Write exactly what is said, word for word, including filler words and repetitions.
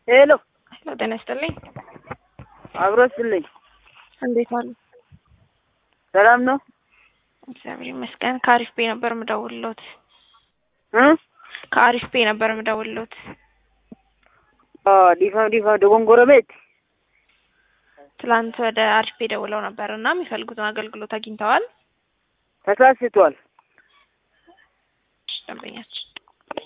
ሄሎ ሄሎ ጤና ይስጥልኝ። አብሮስልኝ እንዴት ዋሉ? ሰላም ነው? እግዚአብሔር ይመስገን። ከአሪፍ ቤ ነበር የምደውልልዎት። እ ከአሪፍ ቤ ነበር የምደውልልዎት። አ ዲፋ ዲፋ ደጎንጎረ ቤት ትላንት ወደ አሪፍ ቤ ደውለው ነበርና የሚፈልጉትን አገልግሎት አግኝተዋል? ተሳስቷል። ደንበኛችን